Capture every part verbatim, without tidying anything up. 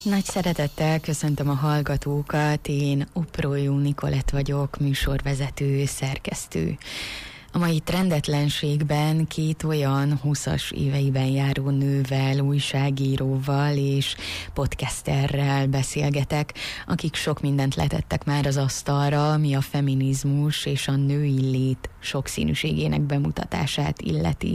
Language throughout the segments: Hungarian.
Nagy szeretettel köszöntöm a hallgatókat, én Upró Nikolett vagyok, műsorvezető, szerkesztő. A mai trendetlenségben két olyan húszas éveiben járó nővel, újságíróval és podcasterrel beszélgetek, akik sok mindent letettek már az asztalra, ami a feminizmus és a női lét sokszínűségének bemutatását illeti.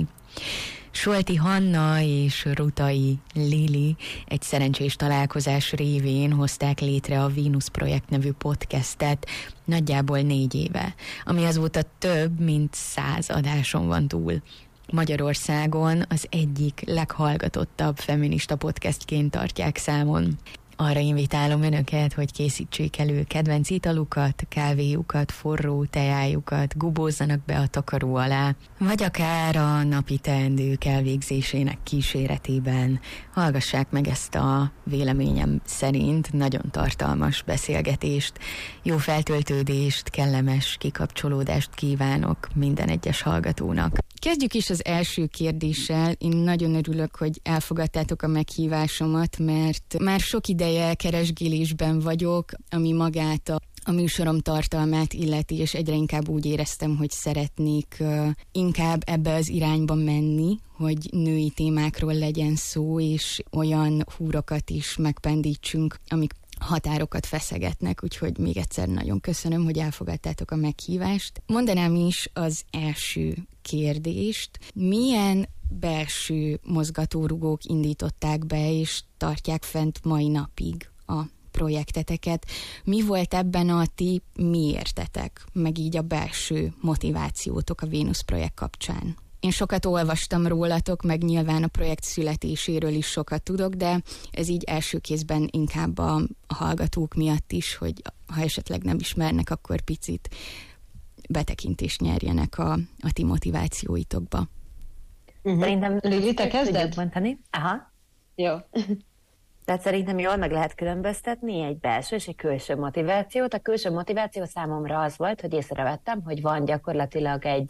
Solti Hanna és Rutai Lili egy szerencsés találkozás révén hozták létre a Vénusz Projekt nevű podcastet nagyjából négy éve, ami azóta több mint száz adáson van túl. Magyarországon az egyik leghallgatottabb feminista podcastként tartják számon. Arra invitálom önöket, hogy készítsék elő kedvenc italukat, kávéjukat, forró teájukat, gubózzanak be a takaró alá, vagy akár a napi teendők elvégzésének kíséretében hallgassák meg ezt a véleményem szerint nagyon tartalmas beszélgetést. Jó feltöltődést, kellemes kikapcsolódást kívánok minden egyes hallgatónak. Kezdjük is az első kérdéssel. Én nagyon örülök, hogy elfogadtátok a meghívásomat, mert már sok ideje keresgélésben vagyok, ami magát a, a műsorom tartalmát illeti, és egyre inkább úgy éreztem, hogy szeretnék uh, inkább ebbe az irányba menni, hogy női témákról legyen szó, és olyan húrokat is megpendítsünk, amik határokat feszegetnek, úgyhogy még egyszer nagyon köszönöm, hogy elfogadtátok a meghívást. Mondanám is az első kérdést. Milyen belső mozgatórugók indították be, és tartják fent mai napig a projekteteket? Mi volt ebben a ti miértetek, meg így a belső motivációtok a Vénusz projekt kapcsán? Én sokat olvastam rólatok, meg nyilván a projekt születéséről is sokat tudok, de ez így első kézben inkább a, a hallgatók miatt is, hogy ha esetleg nem ismernek, akkor picit betekintést nyerjenek a, a ti motivációitokba. Uh-huh. Szerintem Lili, te kezded? Mondani. Aha. Jó. Tehát szerintem jól meg lehet különböztetni egy belső és egy külső motivációt. A külső motiváció számomra az volt, hogy észrevettem, hogy van gyakorlatilag egy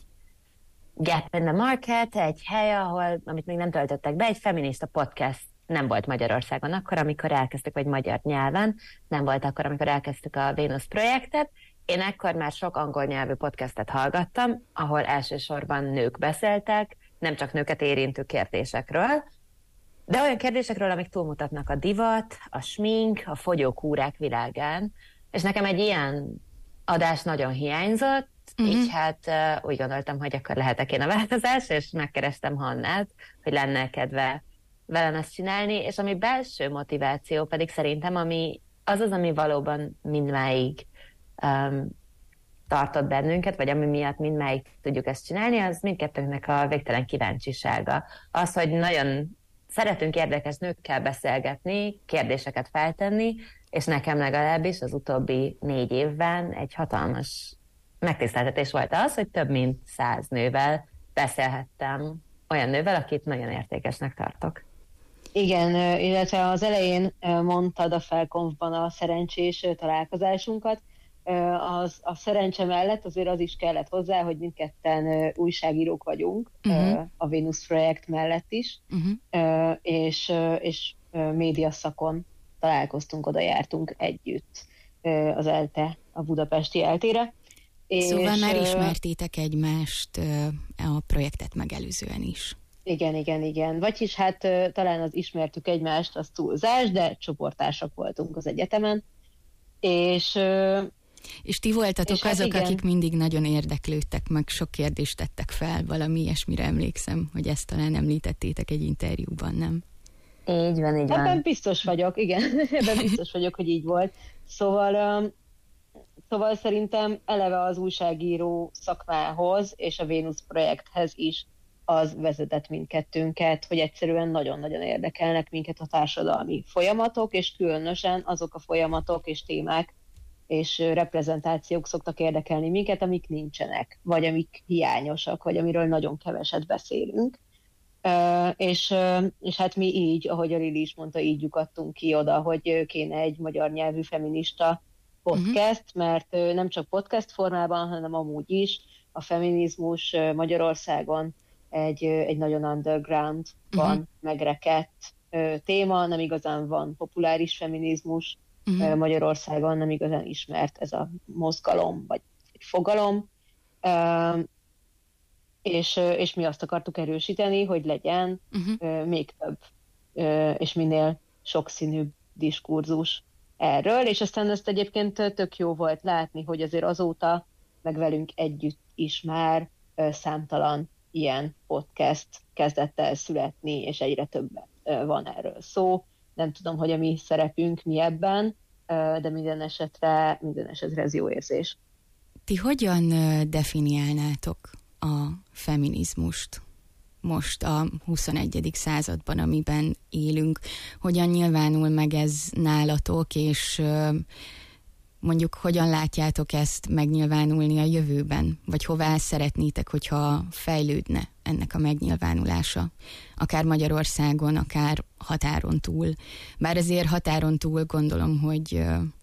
gap in the market, egy hely, ahol, amit még nem töltöttek be, egy feminista podcast nem volt Magyarországon akkor, amikor elkezdtük, vagy magyar nyelven, nem volt akkor, amikor elkezdtük a Vénusz projektet. Én ekkor már sok angol nyelvű podcastet hallgattam, ahol elsősorban nők beszéltek, nem csak nőket érintő kérdésekről, de olyan kérdésekről, amik túlmutatnak a divat, a smink, a fogyókúrák világán, és nekem egy ilyen adás nagyon hiányzott, uh-huh. így hát uh, úgy gondoltam, hogy akkor lehetek én a változás, és megkerestem Hannát, hogy lenne kedve velem ezt csinálni, és ami belső motiváció pedig szerintem, ami az az, ami valóban mindmáig um, tartott bennünket, vagy ami miatt mindmáig tudjuk ezt csinálni, az mindkettőnknek a végtelen kíváncsisága. Az, hogy nagyon szeretünk érdekes nőkkel beszélgetni, kérdéseket feltenni, és nekem legalábbis az utóbbi négy évben egy hatalmas megtiszteltetés volt az, hogy több mint száz nővel beszélhettem, olyan nővel, akit nagyon értékesnek tartok. Igen, illetve az elején mondtad a Felkonfban a szerencsés találkozásunkat. Az, a szerencse mellett azért az is kellett hozzá, hogy mindketten újságírók vagyunk, uh-huh. a Vénusz projekt mellett is, uh-huh. és, és médiaszakon találkoztunk, oda jártunk együtt az ELTE, a budapesti eltére. Szóval és, már ismertétek egymást a projektet megelőzően is. Igen, igen, igen. Vagyis hát talán az ismertük egymást, az túlzás, de csoporttársak voltunk az egyetemen. És, és ti voltatok és azok, hát akik mindig nagyon érdeklődtek, meg sok kérdést tettek fel, valami ilyesmire emlékszem, hogy ezt talán említettétek egy interjúban, nem? Így van, így van. Ebben biztos vagyok, igen. Ebben biztos vagyok, hogy így volt. Szóval... Um, Szóval szerintem eleve az újságíró szakmához és a Vénusz projekthez is az vezetett mindkettőnket, hogy egyszerűen nagyon-nagyon érdekelnek minket a társadalmi folyamatok, és különösen azok a folyamatok és témák és reprezentációk szoktak érdekelni minket, amik nincsenek, vagy amik hiányosak, vagy amiről nagyon keveset beszélünk. Uh, és, uh, és hát mi így, ahogy a Lili is mondta, így lyukadtunk ki oda, hogy kéne egy magyar nyelvű feminista podcast, uh-huh. mert uh, nem csak podcast formában, hanem amúgy is a feminizmus uh, Magyarországon egy, uh, egy nagyon undergroundban uh-huh. megrekedt téma, nem igazán van populáris feminizmus, uh-huh. Magyarországon nem igazán ismert ez a mozgalom, vagy egy fogalom, és, és mi azt akartuk erősíteni, hogy legyen uh-huh. még több, és minél sokszínűbb diskurzus erről, és aztán ezt egyébként tök jó volt látni, hogy azért azóta meg velünk együtt is már számtalan ilyen podcast kezdett el születni, és egyre többet van erről szó. Nem tudom, hogy a mi szerepünk mi ebben, de minden esetre, minden esetre ez jó érzés. Ti hogyan definiálnátok a feminizmust most a huszonegyedik században, amiben élünk? Hogyan nyilvánul meg ez nálatok, és mondjuk hogyan látjátok ezt megnyilvánulni a jövőben? Vagy hová szeretnétek, hogyha fejlődne ennek a megnyilvánulása? Akár Magyarországon, akár határon túl. Bár azért határon túl gondolom, hogy,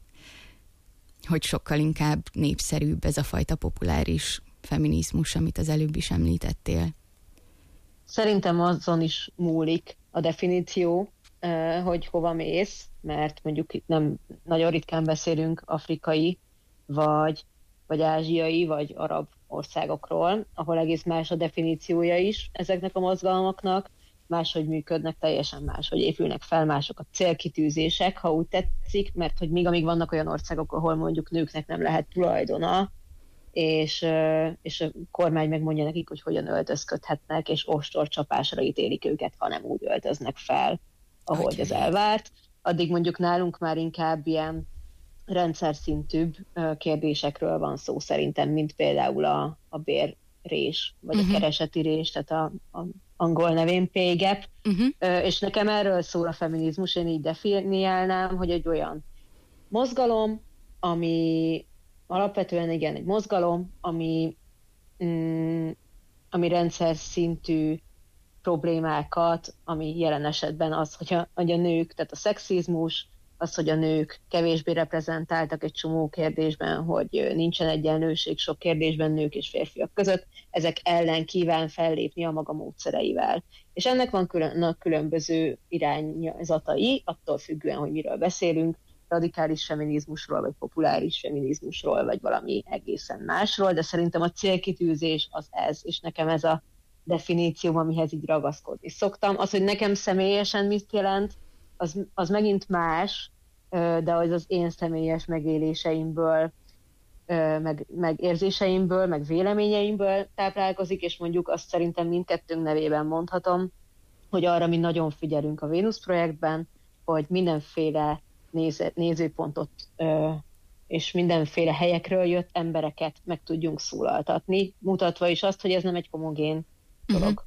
hogy sokkal inkább népszerűbb ez a fajta populáris feminizmus, amit az előbb is említettél. Szerintem azon is múlik a definíció, hogy hova mész, mert mondjuk itt nem nagyon ritkán beszélünk afrikai, vagy, vagy ázsiai, vagy arab országokról, ahol egész más a definíciója is ezeknek a mozgalmaknak, máshogy működnek, teljesen máshogy épülnek fel, mások a célkitűzések, ha úgy tetszik, mert hogy még amíg vannak olyan országok, ahol mondjuk nőknek nem lehet tulajdona, és, és a kormány megmondja nekik, hogy hogyan öltözködhetnek, és ostorcsapásra ítélik őket, ha nem úgy öltöznek fel, ahogy az elvárt. Addig mondjuk nálunk már inkább ilyen rendszer szintűbb kérdésekről van szó szerintem, mint például a, a bérrés, vagy uh-huh. a kereseti rés, tehát a, a angol nevén pay gap, uh-huh. és nekem erről szól a feminizmus, én így definiálnám, hogy egy olyan mozgalom, ami alapvetően igen, egy mozgalom, ami, mm, ami rendszer szintű problémákat, ami jelen esetben az, hogy a, hogy a nők, tehát a szexizmus, az, hogy a nők kevésbé reprezentáltak egy csomó kérdésben, hogy nincsen egyenlőség sok kérdésben nők és férfiak között, ezek ellen kíván fellépni a maga módszereivel. És ennek van külön, különböző irányzatai, attól függően, hogy miről beszélünk, radikális feminizmusról, vagy populáris feminizmusról, vagy valami egészen másról, de szerintem a célkitűzés az ez, és nekem ez a definícióm, amihez így ragaszkodni szoktam. Az, hogy nekem személyesen mit jelent, az, az megint más, de az az én személyes megéléseimből, meg, meg érzéseimből, meg véleményeimből táplálkozik, és mondjuk azt szerintem mindkettőnk nevében mondhatom, hogy arra mi nagyon figyelünk a Vénusz projektben, hogy mindenféle néz, nézőpontot és mindenféle helyekről jött embereket meg tudjunk szólaltatni, mutatva is azt, hogy ez nem egy homogén dolog. Uh-huh.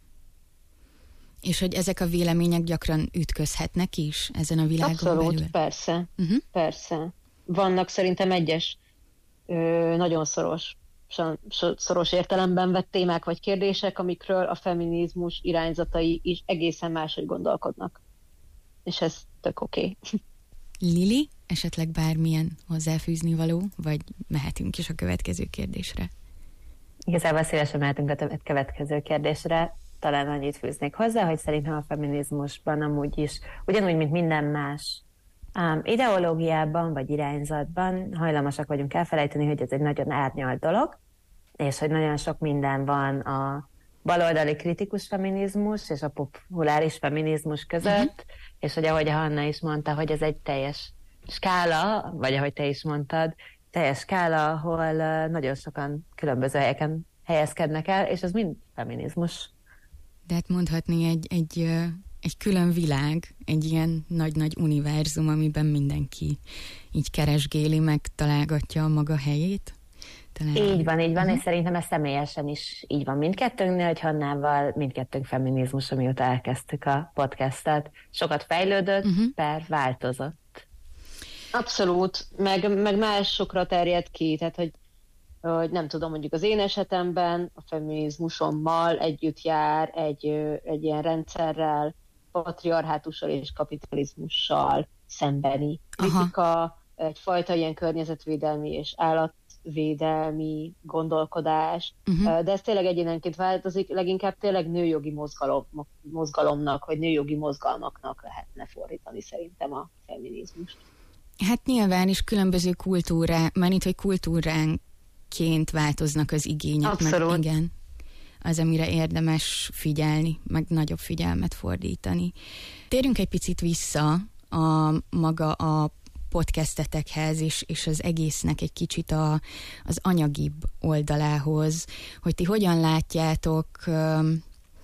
És hogy ezek a vélemények gyakran ütközhetnek is ezen a világon Abszolút, belül? persze, uh-huh. persze. Vannak szerintem egyes ö, nagyon szoros, szoros értelemben vett témák vagy kérdések, amikről a feminizmus irányzatai is egészen máshogy gondolkodnak. És ez tök oké. Okay. Lili, esetleg bármilyen hozzáfűzni való, vagy mehetünk is a következő kérdésre? Igazából szívesen mehetünk a következő kérdésre. Talán annyit fűznék hozzá, hogy szerintem a feminizmusban amúgy is, ugyanúgy, mint minden más um, ideológiában vagy irányzatban hajlamosak vagyunk elfelejteni, hogy ez egy nagyon árnyalt dolog, és hogy nagyon sok minden van a baloldali kritikus feminizmus és a populáris feminizmus között, uh-huh. és hogy ahogy a Hanna is mondta, hogy ez egy teljes skála, vagy ahogy te is mondtad, teljes skála, ahol nagyon sokan különböző helyeken helyezkednek el, és ez mind feminizmus. De hát mondhatni egy, egy, egy külön világ, egy ilyen nagy-nagy univerzum, amiben mindenki így keresgéli, meg találgatja a maga helyét. Talán... Így van, így van, uh-huh. és szerintem ez személyesen is így van mindkettőnknél, hogy Hannával mindkettőnk feminizmus, amióta elkezdtük a podcastet. Sokat fejlődött, uh-huh. per változott. Abszolút, meg, meg másokra terjed ki, tehát hogy, hogy nem tudom, mondjuk az én esetemben a feminizmusommal együtt jár egy, egy ilyen rendszerrel, patriarhátussal és kapitalizmussal szembeni kritika, egyfajta ilyen környezetvédelmi és állat környezetvédelmi gondolkodás, uh-huh. de ez tényleg egyénenként változik, leginkább tényleg nőjogi mozgalom, mozgalomnak, vagy nőjogi mozgalmaknak lehetne fordítani szerintem a feminizmust. Hát nyilván is különböző kultúrá, már itt, hogy kultúránként változnak az igények. Abszolút. Meg igen, az, amire érdemes figyelni, meg nagyobb figyelmet fordítani. Térjünk egy picit vissza a maga a podcastetekhez, és, és az egésznek egy kicsit a, az anyagibb oldalához, hogy ti hogyan látjátok um,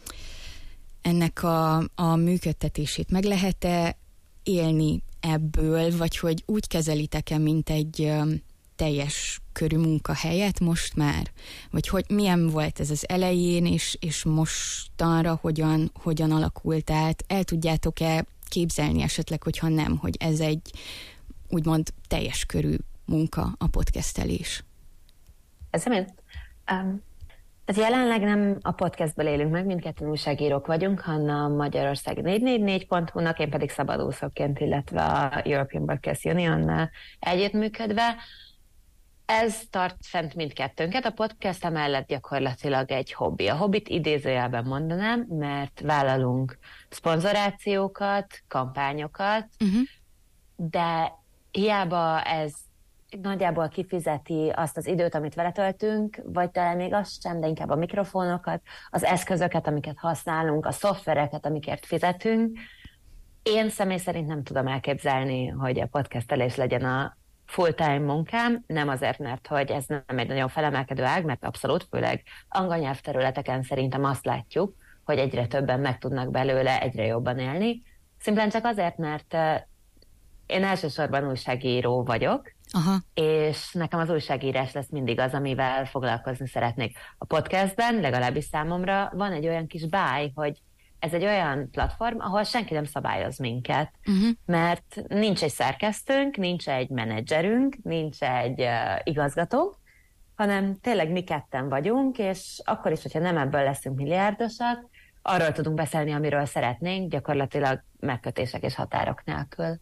ennek a, a működtetését. Meg lehet-e élni ebből, vagy hogy úgy kezelitek-e, mint egy um, teljes körű munkahelyet most már? Vagy hogy milyen volt ez az elején, és, és mostanra hogyan, hogyan alakult át? El tudjátok-e képzelni esetleg, hogyha nem, hogy ez egy úgymond teljes körű munka, a podcastelés? Ez nem um, ez jelenleg nem a podcastből élünk meg, mindketten újságírók vagyunk, hanem Magyarország négy négy négy pont hu-nak, én pedig szabadúszóként, illetve a European Broadcast Union-nal együttműködve. Ez tart fent mindkettőnket. A podcast emellett gyakorlatilag egy hobbi. A hobbit idézőjelben mondanám, mert vállalunk szponzorációkat, kampányokat, uh-huh. de hiába ez nagyjából kifizeti azt az időt, amit vele töltünk, vagy talán még azt sem, de inkább a mikrofonokat, az eszközöket, amiket használunk, a szoftvereket, amikért fizetünk. Én személy szerint nem tudom elképzelni, hogy a podcastelés legyen a full-time munkám, nem azért, mert hogy ez nem egy nagyon felemelkedő ág, mert abszolút, főleg angol nyelvterületeken szerintem azt látjuk, hogy egyre többen meg tudnak belőle egyre jobban élni. Szimplán csak azért, mert én elsősorban újságíró vagyok, aha. és nekem az újságírás lesz mindig az, amivel foglalkozni szeretnék. A podcastben, legalábbis számomra van egy olyan kis báj, hogy ez egy olyan platform, ahol senki nem szabályoz minket, uh-huh. mert nincs egy szerkesztőnk, nincs egy menedzserünk, nincs egy uh, igazgatónk, hanem tényleg mi ketten vagyunk, és akkor is, hogyha nem ebből leszünk milliárdosak, arról tudunk beszélni, amiről szeretnénk, gyakorlatilag megkötések és határok nélkül.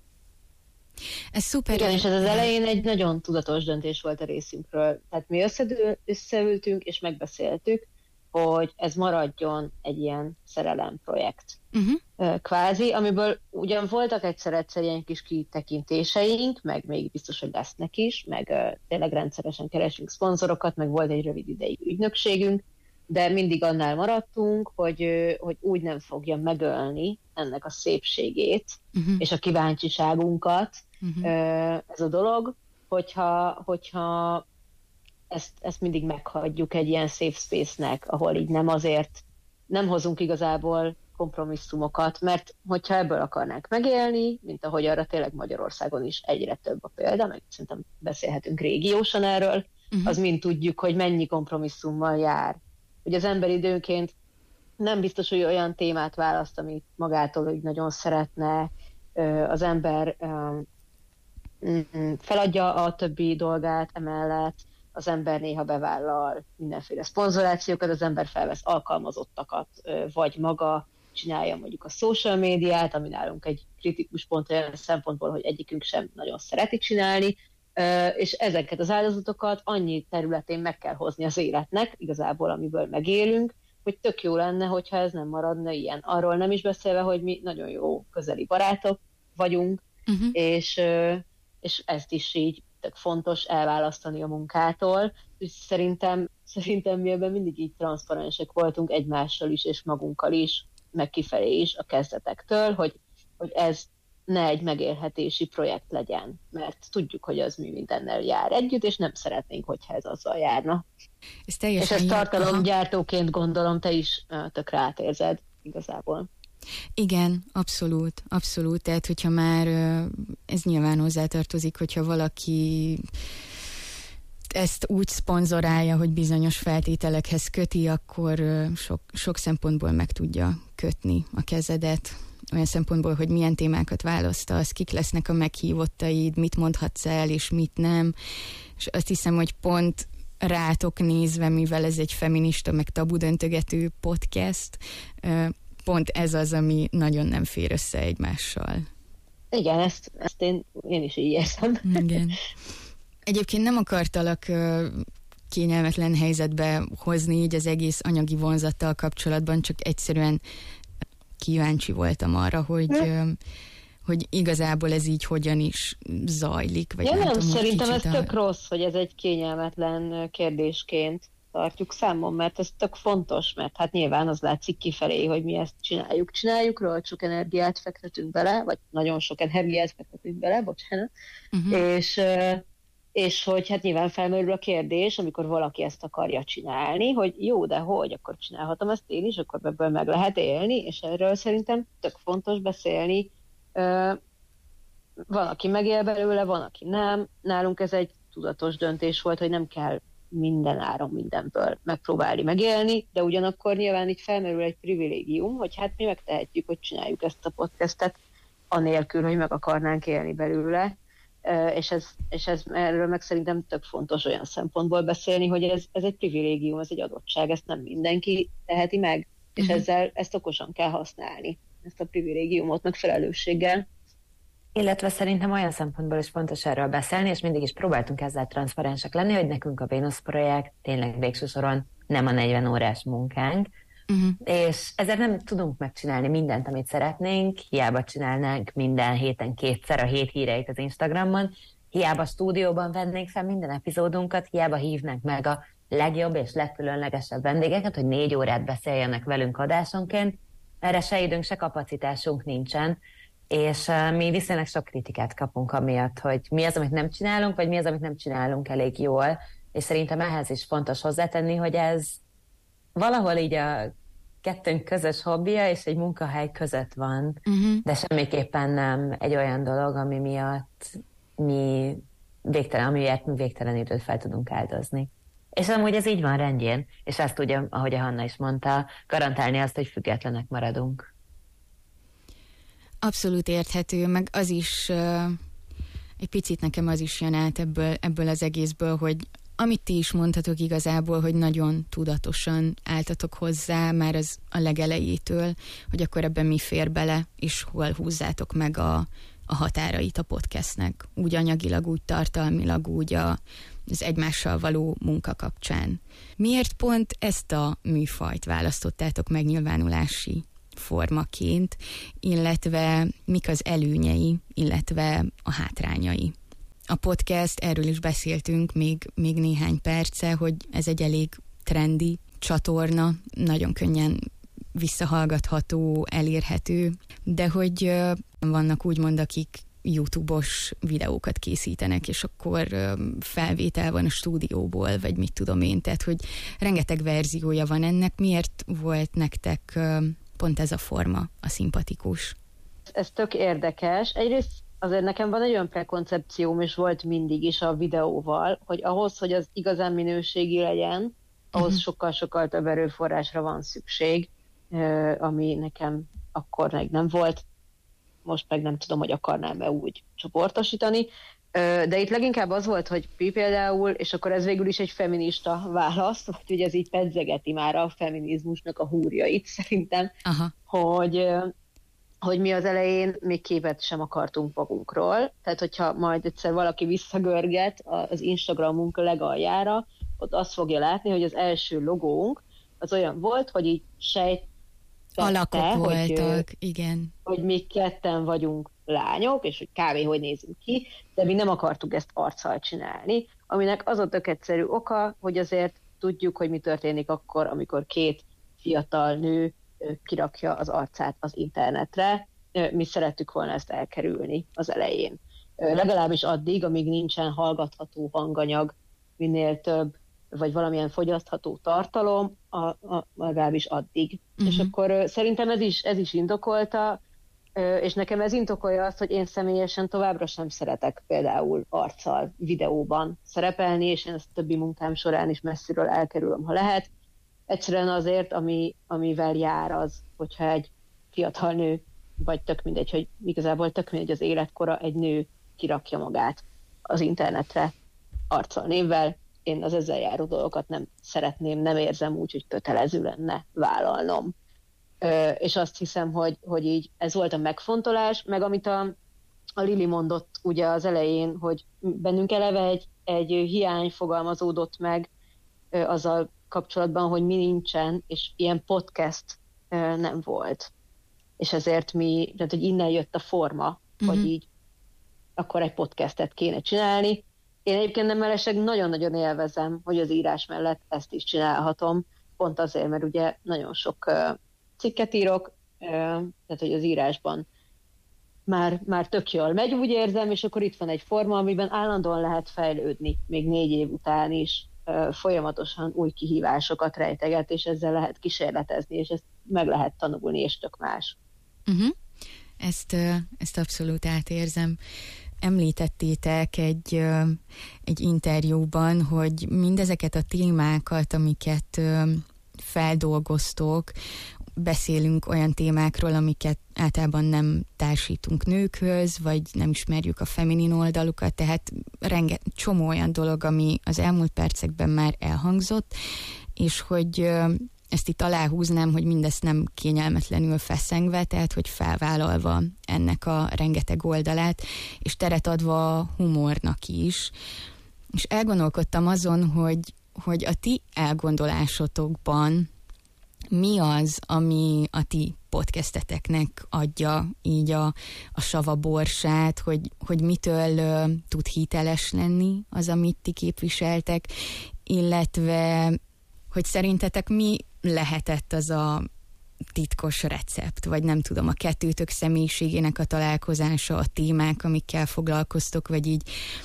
Ez szuper. Igen, és ez az elején egy nagyon tudatos döntés volt a részünkről. Tehát mi összedő, összeültünk és megbeszéltük, hogy ez maradjon egy ilyen szerelemprojekt. Uh-huh. Kvázi, amiből ugyan voltak egyszer-egyszer ilyen kis kitekintéseink, meg még biztos, hogy lesznek is, meg uh, tényleg rendszeresen keresünk szponzorokat, meg volt egy rövid ideig ügynökségünk, de mindig annál maradtunk, hogy, uh, hogy úgy nem fogja megölni ennek a szépségét, uh-huh. és a kíváncsiságunkat uh-huh. uh, ez a dolog, hogyha, hogyha Ezt, ezt mindig meghagyjuk egy ilyen safe space-nek, ahol így nem azért, nem hozunk igazából kompromisszumokat, mert hogyha ebből akarnánk megélni, mint ahogy arra tényleg Magyarországon is egyre több a példa, meg szerintem beszélhetünk régiósan erről, uh-huh. az mind tudjuk, hogy mennyi kompromisszummal jár. Hogy az ember időnként nem biztos, hogy olyan témát választ, amit magától hogy nagyon szeretne, az ember feladja a többi dolgát emellett, az ember néha bevállal mindenféle szponzorációkat, az ember felvesz alkalmazottakat, vagy maga csinálja mondjuk a social médiát, ami nálunk egy kritikus pont olyan szempontból, hogy egyikünk sem nagyon szereti csinálni, és ezeket az áldozatokat annyi területén meg kell hozni az életnek, igazából amiből megélünk, hogy tök jó lenne, hogyha ez nem maradna ilyen. Arról nem is beszélve, hogy mi nagyon jó közeli barátok vagyunk, uh-huh. és, és ezt is így tök fontos elválasztani a munkától. És szerintem, szerintem mi ebben mindig így transzparensek voltunk egymással is, és magunkkal is, meg kifelé is a kezdetektől, hogy, hogy ez ne egy megélhetési projekt legyen, mert tudjuk, hogy az mi mindennel jár együtt, és nem szeretnénk, hogyha ez azzal járna. Ez és ezt tartalomgyártóként gondolom, te is tökre átérzed igazából. Igen, abszolút, abszolút. Tehát, hogyha már ez nyilván hozzátartozik, hogyha valaki ezt úgy szponzorálja, hogy bizonyos feltételekhez köti, akkor sok, sok szempontból meg tudja kötni a kezedet. Olyan szempontból, hogy milyen témákat választasz, kik lesznek a meghívottaid, mit mondhatsz el, és mit nem. És azt hiszem, hogy pont rátok nézve, mivel ez egy feminista, meg tabudöntögető podcast, pont ez az, ami nagyon nem fér össze egymással. Igen, ezt, ezt én, én is így érzem. Igen. Egyébként nem akartalak kényelmetlen helyzetbe hozni így az egész anyagi vonzattal kapcsolatban, csak egyszerűen kíváncsi voltam arra, hogy, hm. hogy igazából ez így hogyan is zajlik. Vagy ja, nem, tudom, szerintem ez a... tök rossz, hogy ez egy kényelmetlen kérdésként tartjuk számon, mert ez tök fontos, mert hát nyilván az látszik kifelé, hogy mi ezt csináljuk. Csináljuk, róla sok energiát fektetünk bele, vagy nagyon sok energiát fektetünk bele, bocsánat, uh-huh. és, és hogy hát nyilván felmerül a kérdés, amikor valaki ezt akarja csinálni, hogy jó, de hogy, akkor csinálhatom ezt én is, akkor ebből meg lehet élni, és erről szerintem tök fontos beszélni. Van, aki megél belőle, van, aki nem. Nálunk ez egy tudatos döntés volt, hogy nem kell minden áron mindenből megpróbálni megélni, de ugyanakkor nyilván itt felmerül egy privilégium, hogy hát mi megtehetjük, hogy csináljuk ezt a podcastet, anélkül, hogy meg akarnánk élni belőle, és ez, és ez erről meg szerintem tök fontos olyan szempontból beszélni, hogy ez, ez egy privilégium, ez egy adottság, ezt nem mindenki teheti meg, és uh-huh. ezzel ezt okosan kell használni, ezt a privilégiumot meg felelősséggel. Illetve szerintem olyan szempontból is fontos erről beszélni, és mindig is próbáltunk ezzel transzparensek lenni, hogy nekünk a Vénusz projekt tényleg végső soron nem a negyven órás munkánk, uh-huh. és ezért nem tudunk megcsinálni mindent, amit szeretnénk, hiába csinálnánk minden héten kétszer a hét híreit az Instagramon, hiába stúdióban vennénk fel minden epizódunkat, hiába hívnánk meg a legjobb és legkülönlegesebb vendégeket, hogy négy órát beszéljenek velünk adásonként, erre se időnk, se kapacitásunk nincsen, és uh, mi viszonylag sok kritikát kapunk amiatt, hogy mi az, amit nem csinálunk, vagy mi az, amit nem csinálunk elég jól, és szerintem ehhez is fontos hozzátenni, hogy ez valahol így a kettőnk közös hobbija és egy munkahely között van, uh-huh. de semmiképpen nem egy olyan dolog, ami miatt mi végtelen, amiért mi végtelen időt fel tudunk áldozni. És amúgy ez így van rendjén, és ezt tudja, ahogy a Hanna is mondta, garantálni azt, hogy függetlenek maradunk. Abszolút érthető, meg az is, uh, egy picit nekem az is jön át ebből, ebből az egészből, hogy amit ti is mondhatok igazából, hogy nagyon tudatosan álltatok hozzá már az a legelejétől, hogy akkor ebben mi fér bele, és hol húzzátok meg a, a határait a podcastnek, úgy anyagilag, úgy tartalmilag, úgy a, az egymással való munka kapcsán. Miért pont ezt a műfajt választottátok megnyilvánulási formaként, illetve mik az előnyei, illetve a hátrányai? A podcast, erről is beszéltünk még, még néhány perce, hogy ez egy elég trendi csatorna, nagyon könnyen visszahallgatható, elérhető, de hogy vannak úgymond, akik YouTube-os videókat készítenek, és akkor felvétel van a stúdióból, vagy mit tudom én, tehát hogy rengeteg verziója van ennek. Miért volt nektek pont ez a forma a szimpatikus? Ez tök érdekes. Egyrészt azért nekem van egy olyan prekoncepcióm, és volt mindig is a videóval, hogy ahhoz, hogy az igazán minőségi legyen, ahhoz uh-huh. sokkal-sokkal több erőforrásra van szükség, ami nekem akkor meg nem volt. Most meg nem tudom, hogy akarnám-e úgy csoportosítani. De itt leginkább az volt, hogy Pi például, és akkor ez végül is egy feminista válasz, hogy ez így pedzegeti már a feminizmusnak a húrjait szerintem, Aha. hogy... hogy mi az elején még képet sem akartunk magunkról. Tehát, hogyha majd egyszer valaki visszagörget az Instagramunk legaljára, ott azt fogja látni, hogy az első logónk az olyan volt, hogy így sejtette, alakok hogy, voltak, igen. hogy mi ketten vagyunk lányok, és hogy kb. Hogy nézünk ki, de mi nem akartuk ezt arccal csinálni, aminek az a tök egyszerű oka, hogy azért tudjuk, hogy mi történik akkor, amikor két fiatal nő kirakja az arcát az internetre. Mi szerettük volna ezt elkerülni az elején. Legalábbis addig, amíg nincsen hallgatható hanganyag, minél több, vagy valamilyen fogyasztható tartalom, a, a, legalábbis addig. Uh-huh. És akkor szerintem ez is, ez is indokolta, és nekem ez indokolja azt, hogy én személyesen továbbra sem szeretek például arccal videóban szerepelni, és én ezt a többi munkám során is messziről elkerülöm, ha lehet. Egyszerűen azért, ami, amivel jár az, hogyha egy fiatal nő, vagy tök mindegy, hogy igazából tök mindegy az életkora, egy nő kirakja magát az internetre arccal, névvel. Én az ezzel járó dolgokat nem szeretném, nem érzem úgy, hogy kötelező lenne vállalnom. Ö, és azt hiszem, hogy, hogy így ez volt a megfontolás, meg amit a, a Lili mondott ugye az elején, hogy bennünk eleve egy, egy hiány fogalmazódott meg azzal kapcsolatban, hogy mi nincsen, és ilyen podcast nem volt. És ezért mi, tehát hogy innen jött a forma, uh-huh. hogy így akkor egy podcastet kéne csinálni. Én egyébként nem mellesleg nagyon-nagyon élvezem, hogy az írás mellett ezt is csinálhatom, pont azért, mert ugye nagyon sok cikket írok, tehát hogy az írásban már, már tök jól megy, úgy érzem, és akkor itt van egy forma, amiben állandóan lehet fejlődni, még négy év után is folyamatosan új kihívásokat rejteget, és ezzel lehet kísérletezni, és ezt meg lehet tanulni, és tök más. Uh-huh. Ezt, ezt abszolút átérzem. Említettétek egy, egy interjúban, hogy mindezeket a témákat, amiket feldolgoztok, beszélünk olyan témákról, amiket általában nem társítunk nőkhöz, vagy nem ismerjük a feminin oldalukat, tehát renget, csomó olyan dolog, ami az elmúlt percekben már elhangzott, és hogy ezt itt aláhúznám, hogy mindezt nem kényelmetlenül feszengve, tehát hogy felvállalva ennek a rengeteg oldalát, és teret adva a humornak is. És elgondolkodtam azon, hogy, hogy a ti elgondolásotokban mi az, ami a ti podcasteteknek adja így a, a savaborsát, hogy, hogy mitől uh, tud hiteles lenni az, amit ti képviseltek, illetve hogy szerintetek mi lehetett az a titkos recept, vagy nem tudom, a kettőtök személyiségének a találkozása, a témák, amikkel foglalkoztok, vagy így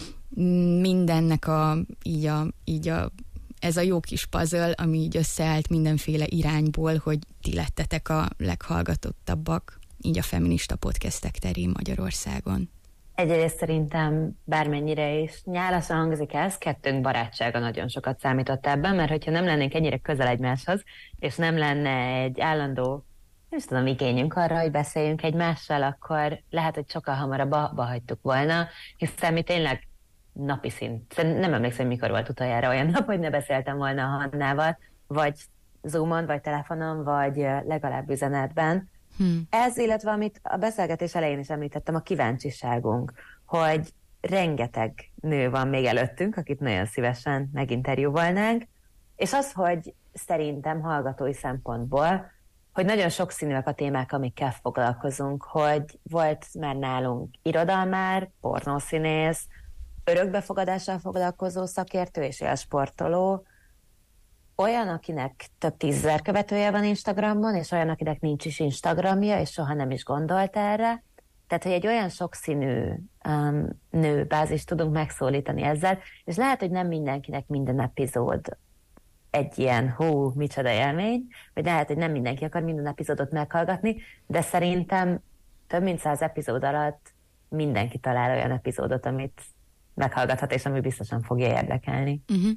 mindennek a, így a, így a ez a jó kis puzzle, ami így összeállt mindenféle irányból, hogy ti lettetek a leghallgatottabbak így a feminista podcastek terén Magyarországon. Egyrészt szerintem bármennyire is nyálasan hangzik ez, kettőnk barátsága nagyon sokat számított ebben, mert hogyha nem lennénk ennyire közel egymáshoz, és nem lenne egy állandó, nem is tudom, igényünk arra, hogy beszéljünk egymással, akkor lehet, hogy sokkal hamarabb abba hagytuk volna, hiszen mi tényleg napi szint. Nem emlékszem, mikor volt utoljára olyan nap, hogy ne beszéltem volna a Hannával, vagy Zoomon, vagy telefonon, vagy legalább üzenetben. Hmm. Ez, illetve amit a beszélgetés elején is említettem, a kíváncsiságunk, hogy rengeteg nő van még előttünk, akit nagyon szívesen meginterjúvolnánk, és az, hogy szerintem hallgatói szempontból, hogy nagyon sokszínűek a témák, amikkel foglalkozunk, hogy volt már nálunk irodalmár, pornószínész, örökbefogadással foglalkozó szakértő és élsportoló, olyan, akinek több tízezer követője van Instagramon, és olyan, akinek nincs is Instagramja, és soha nem is gondolt erre. Tehát, hogy egy olyan sokszínű um, nőbázist tudunk megszólítani ezzel, és lehet, hogy nem mindenkinek minden epizód egy ilyen hú, micsoda élmény, vagy lehet, hogy nem mindenki akar minden epizódot meghallgatni, de szerintem több mint száz epizód alatt mindenki talál olyan epizódot, amit meghallgathat, és ami biztosan fogja érdekelni. Uh-huh.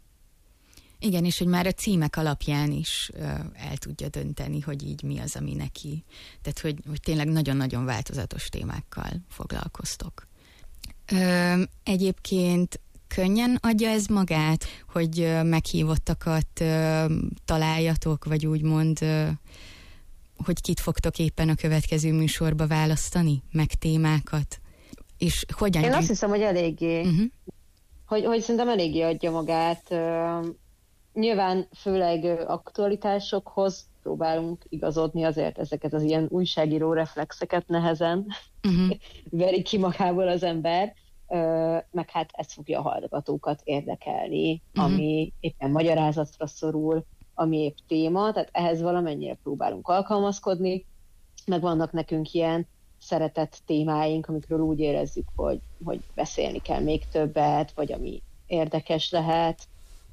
Igen, és hogy már a címek alapján is uh, el tudja dönteni, hogy így mi az, ami neki. Tehát, hogy, hogy tényleg nagyon-nagyon változatos témákkal foglalkoztok. Ö, egyébként könnyen adja ez magát, hogy uh, meghívottakat uh, találjatok, vagy úgymond, uh, hogy kit fogtok éppen a következő műsorba választani, meg témákat? És hogyan... Én azt hiszem, hogy eléggé, uh-huh. hogy, hogy szerintem eléggé adja magát. Uh, nyilván főleg aktualitásokhoz próbálunk igazodni, azért ezeket az ilyen újságíró reflexeket nehezen uh-huh. veri ki magából az ember, uh, meg hát ez fogja a hallgatókat érdekelni, uh-huh. ami éppen magyarázatra szorul, ami épp téma, tehát ehhez valamennyire próbálunk alkalmazkodni, meg vannak nekünk ilyen szeretett témáink, amikről úgy érezzük, hogy, hogy beszélni kell még többet, vagy ami érdekes lehet.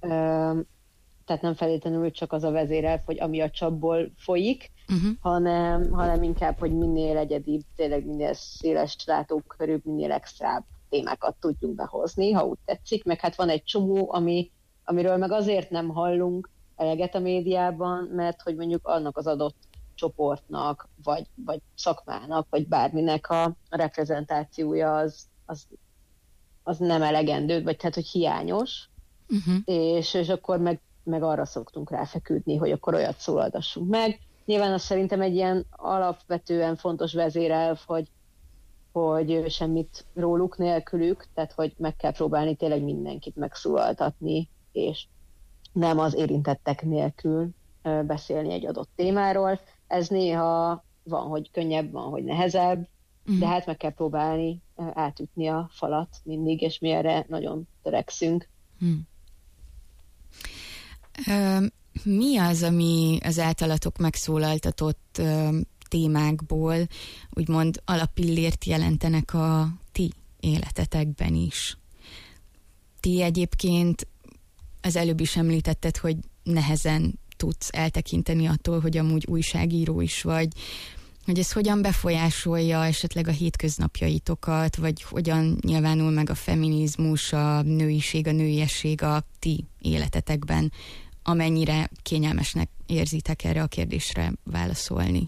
Tehát nem feltétlenül csak az a vezérelv, hogy ami a csapból folyik, uh-huh. hanem, hanem inkább, hogy minél egyedibb, tényleg minél széles látókörűbb, minél extrább témákat tudjunk behozni, ha úgy tetszik. Meg hát van egy csomó, ami, amiről meg azért nem hallunk eleget a médiában, mert hogy mondjuk annak az adott csoportnak, vagy, vagy szakmának, vagy bárminek a reprezentációja az, az, az nem elegendő, vagy tehát, hogy hiányos, uh-huh. és, és akkor meg, meg arra szoktunk ráfeküdni, hogy akkor olyat szólaltassunk meg. Nyilván az szerintem egy ilyen alapvetően fontos vezérelv, hogy, hogy semmit róluk nélkülük, tehát hogy meg kell próbálni tényleg mindenkit megszólaltatni, és nem az érintettek nélkül beszélni egy adott témáról. Ez néha van, hogy könnyebb, van, hogy nehezebb, mm. de hát meg kell próbálni átütni a falat mindig, és mi erre nagyon törekszünk. Mm. Mi az, ami az általatok megszólaltatott témákból úgymond alappillért jelentenek a ti életetekben is? Ti egyébként az előbb is említetted, hogy nehezen tudsz eltekinteni attól, hogy amúgy újságíró is vagy, hogy ez hogyan befolyásolja esetleg a hétköznapjaitokat, vagy hogyan nyilvánul meg a feminizmus, a nőiség, a nőiesség a ti életetekben, amennyire kényelmesnek érzitek erre a kérdésre válaszolni?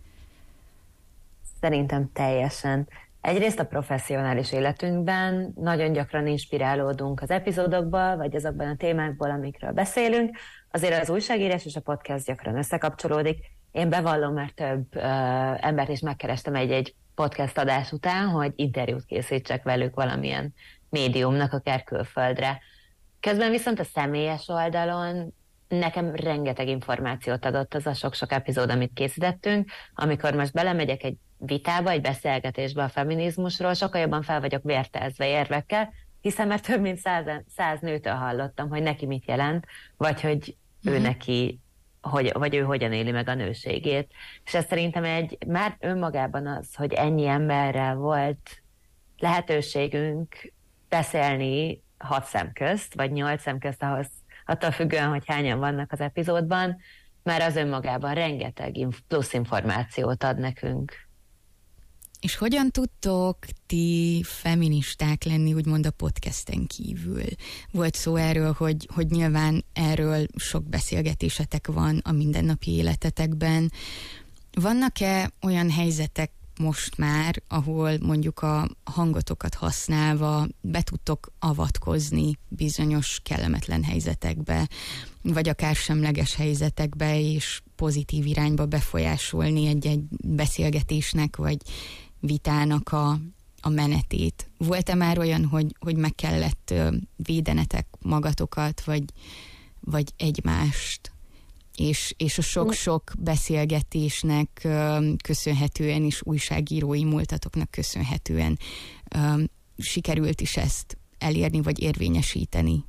Szerintem teljesen. Egyrészt a professzionális életünkben nagyon gyakran inspirálódunk az epizódokból, vagy azokban a témákból, amikről beszélünk. Azért az újságírás és a podcast gyakran összekapcsolódik. Én bevallom, már több uh, embert is megkerestem egy-egy podcast adás után, hogy interjút készítsek velük valamilyen médiumnak, akár külföldre. Közben viszont a személyes oldalon nekem rengeteg információt adott az a sok-sok epizód, amit készítettünk. Amikor most belemegyek egy vitába, egy beszélgetésbe a feminizmusról, sokkal jobban fel vagyok vértezve érvekkel, hiszen már több mint száz, száz nőtől hallottam, hogy neki mit jelent, vagy hogy mm-hmm. ő neki, hogy, vagy ő hogyan éli meg a nőségét. És ez szerintem egy, már önmagában az, hogy ennyi emberrel volt lehetőségünk beszélni hat szem közt, vagy nyolc szem közt, ahhoz attól függően, hogy hányan vannak az epizódban, már az önmagában rengeteg plusz információt ad nekünk. És hogyan tudtok ti feministák lenni, úgymond a podcasten kívül? Volt szó erről, hogy, hogy nyilván erről sok beszélgetésetek van a mindennapi életetekben. Vannak-e olyan helyzetek most már, ahol mondjuk a hangotokat használva be tudtok avatkozni bizonyos kellemetlen helyzetekbe, vagy akár semleges helyzetekbe, és pozitív irányba befolyásolni egy-egy beszélgetésnek, vagy vitának a, a menetét? Volt-e már olyan, hogy, hogy meg kellett védenetek magatokat, vagy, vagy egymást? És, és a sok-sok beszélgetésnek köszönhetően, és újságírói múltatoknak köszönhetően um, sikerült is ezt elérni, vagy érvényesíteni?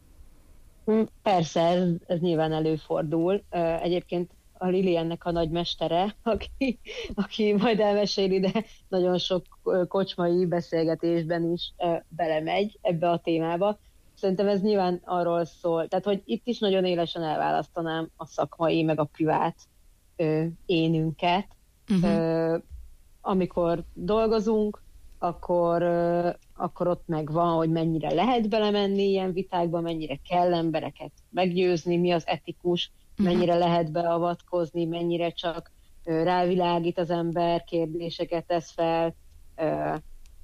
Persze, ez, ez nyilván előfordul. Egyébként a Lili ennek a nagymestere, aki, aki majd elmeséli, de nagyon sok kocsmai beszélgetésben is belemegy ebbe a témába. Szerintem ez nyilván arról szól, tehát hogy itt is nagyon élesen elválasztanám a szakmai, meg a privát ö, énünket. Uh-huh. Ö, amikor dolgozunk, akkor, ö, akkor ott megvan, hogy mennyire lehet belemenni ilyen vitákba, mennyire kell embereket meggyőzni, mi az etikus, uh-huh. mennyire lehet beavatkozni, mennyire csak ö, rávilágít az ember, kérdéseket tesz fel, ö,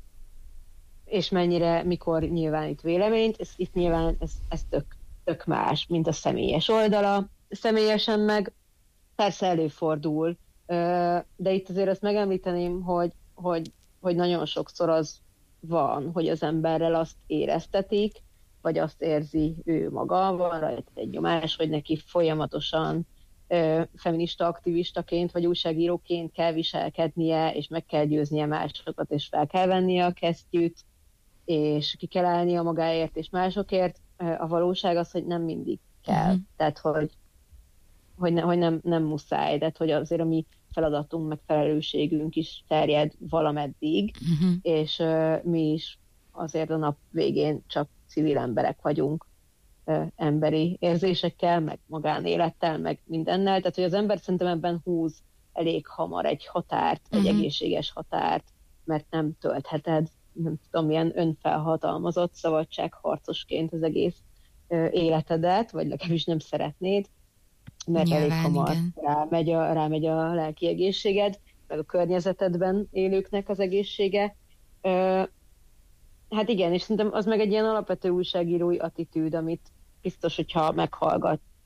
és mennyire, mikor nyilvánít véleményt, ez, itt nyilván ez, ez tök, tök más, mint a személyes oldala. Személyesen meg persze előfordul, de itt azért azt megemlíteném, hogy, hogy, hogy nagyon sokszor az van, hogy az emberrel azt éreztetik, vagy azt érzi ő maga, van rajta egy nyomás, hogy neki folyamatosan feminista aktivistaként, vagy újságíróként kell viselkednie, és meg kell győznie másokat, és fel kell vennie a kesztyűt, és ki kell állnia magáért és másokért. A valóság az, hogy nem mindig kell. Uh-huh. Tehát, hogy, hogy, ne, hogy nem, nem muszáj. Tehát, hogy azért a mi feladatunk, meg felelősségünk is terjed valameddig, uh-huh. és uh, mi is azért a nap végén csak civil emberek vagyunk, uh, emberi érzésekkel, meg magánélettel, meg mindennel. Tehát, hogy az ember szerintem ebben húz elég hamar egy határt, uh-huh. egy egészséges határt, mert nem töltheted, nem tudom, milyen önfelhatalmazott szabadságharcosként az egész ö, életedet, vagy legalábbis nem szeretnéd, mert nyilván, elég hamar rámegy a, rámegy a lelki egészséged, meg a környezetedben élőknek az egészsége. Ö, hát igen, és szerintem az meg egy ilyen alapvető újságírói attitűd, amit biztos, hogyha meghallgatja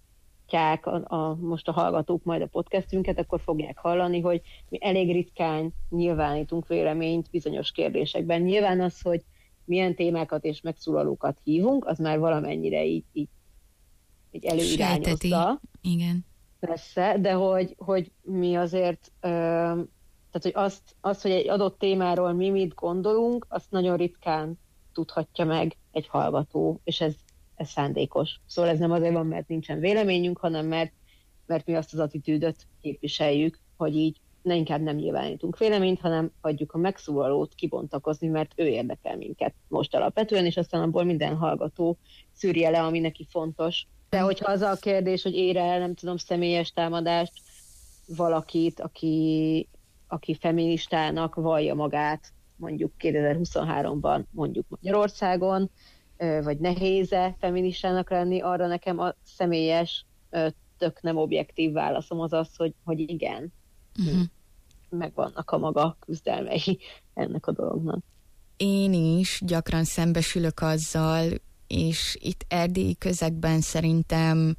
hallgatják a, a, most a hallgatók majd a podcastünket, akkor fogják hallani, hogy mi elég ritkán nyilvánítunk véleményt bizonyos kérdésekben. Nyilván az, hogy milyen témákat és megszólalókat hívunk, az már valamennyire így, így, így előirányozza. Igen. Persze, de hogy, hogy mi azért, ö, tehát hogy azt, azt, hogy egy adott témáról mi mit gondolunk, azt nagyon ritkán tudhatja meg egy hallgató, és ez, ez szándékos. Szóval ez nem azért van, mert nincsen véleményünk, hanem mert, mert mi azt az attitűdöt képviseljük, hogy így ne inkább nem nyilvánítunk véleményt, hanem hagyjuk a megszólalót kibontakozni, mert ő érdekel minket most alapvetően, és aztán abból minden hallgató szűrje le, ami neki fontos. De hogyha az a kérdés, hogy ér el, nem tudom, személyes támadást valakit, aki, aki feministának vallja magát, mondjuk kétezer-huszonháromban, mondjuk Magyarországon, vagy nehéz-e feministának lenni, arra nekem a személyes, tök nem objektív válaszom az az, hogy, hogy igen. Uh-huh. Megvannak a maga küzdelmei ennek a dolognak. Én is gyakran szembesülök azzal, és itt erdélyi közegben szerintem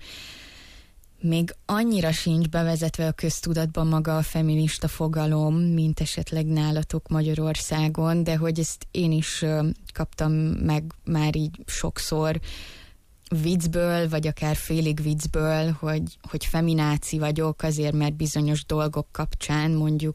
még annyira sincs bevezetve a köztudatban maga a feminista fogalom, mint esetleg nálatok Magyarországon, de hogy ezt én is kaptam meg már így sokszor viccből, vagy akár félig viccből, hogy, hogy femináci vagyok, azért mert bizonyos dolgok kapcsán mondjuk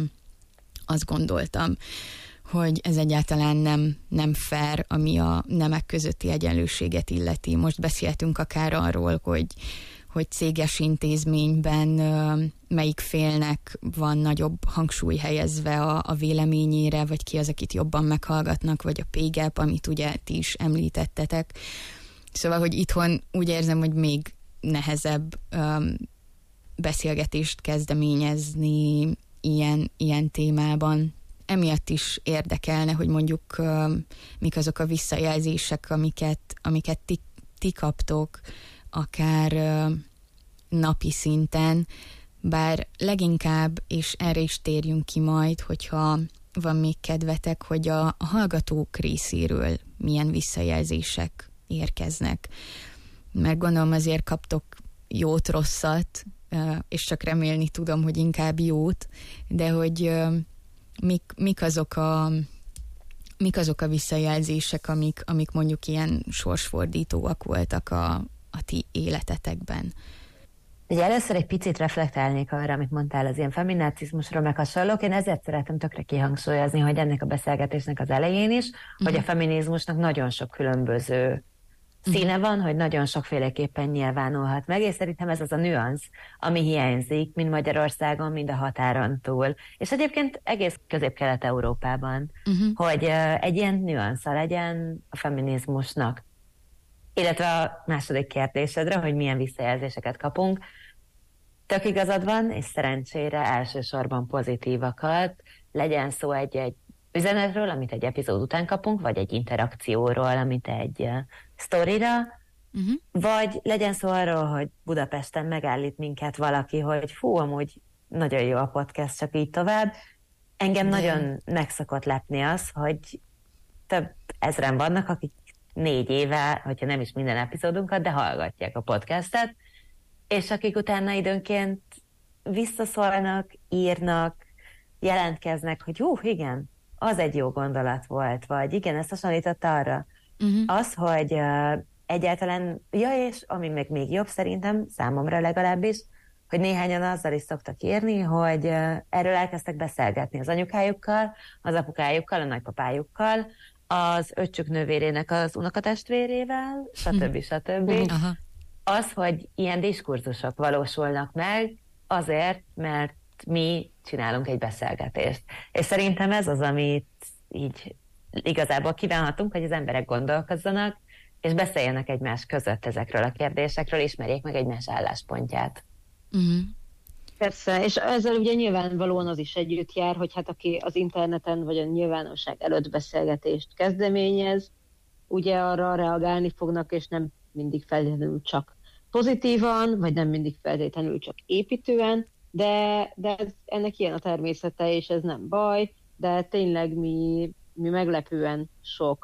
azt gondoltam, hogy ez egyáltalán nem, nem fair, ami a nemek közötti egyenlőséget illeti. Most beszéltünk akár arról, hogy, hogy céges intézményben melyik félnek van nagyobb hangsúly helyezve a, a véleményére, vagy ki az, akit jobban meghallgatnak, vagy a pé gé á pé, amit ugye ti is említettetek. Szóval, hogy itthon úgy érzem, hogy még nehezebb um, beszélgetést kezdeményezni ilyen, ilyen témában. Emiatt is érdekelne, hogy mondjuk um, mik azok a visszajelzések, amiket, amiket ti, ti kaptok, akár uh, napi szinten, bár leginkább, és erre is térjünk ki majd, hogyha van még kedvetek, hogy a, a hallgatók részéről milyen visszajelzések érkeznek. Mert gondolom azért kaptok jót, rosszat, és csak remélni tudom, hogy inkább jót, de hogy mik, mik azok a mik azok a visszajelzések, amik, amik mondjuk ilyen sorsfordítóak voltak a, a ti életetekben. Ugye először egy picit reflektálnék arra, amit mondtál az ilyen feminacizmusról, meg hasonlók. Én ezért szeretem tökre kihangsúlyozni, hogy ennek a beszélgetésnek az elején is, uh-huh. hogy a feminizmusnak nagyon sok különböző színe van, hogy nagyon sokféleképpen nyilvánulhat meg, és szerintem ez az a nüansz, ami hiányzik, mind Magyarországon, mind a határon túl. És egyébként egész Közép-Kelet-Európában, uh-huh. hogy uh, egy ilyen nüansza legyen a feminizmusnak. Illetve a második kérdésedre, hogy milyen visszajelzéseket kapunk. Tök igazad van, és szerencsére elsősorban pozitívakat. Legyen szó egy-egy üzenetről, amit egy epizód után kapunk, vagy egy interakcióról, amit egy uh, sztorira, uh-huh. vagy legyen szó arról, hogy Budapesten megállít minket valaki, hogy fú, amúgy nagyon jó a podcast, csak így tovább. Engem De... nagyon meg szokott lepni az, hogy több ezren vannak, akik négy éve, hogyha nem is minden epizódunkat, de hallgatják a podcastet, és akik utána időnként visszaszólnak, írnak, jelentkeznek, hogy hú, igen, az egy jó gondolat volt, vagy igen, ezt hasonlított arra. Uh-huh. Az, hogy uh, egyáltalán, ja, és ami meg még jobb szerintem, számomra legalábbis, hogy néhányan azzal is szoktak írni, hogy uh, erről elkezdtek beszélgetni az anyukájukkal, az apukájukkal, a nagypapájukkal, az öccsük nővérének az unokatestvérével, stb. stb. Uh-huh. Az, hogy ilyen diskurzusok valósulnak meg, azért, mert mi csinálunk egy beszélgetést. És szerintem ez az, amit így igazából kívánhatunk, hogy az emberek gondolkozzanak, és beszéljenek egymás között ezekről a kérdésekről, ismerjék meg egymás álláspontját. Uh-huh. Persze, és ezzel ugye nyilvánvalóan az is együtt jár, hogy hát aki az interneten vagy a nyilvánosság előtt beszélgetést kezdeményez, ugye arra reagálni fognak, és nem mindig feltétlenül csak pozitívan, vagy nem mindig feltétlenül csak építően, de, de ez, ennek ilyen a természete, és ez nem baj, de tényleg mi, mi meglepően sok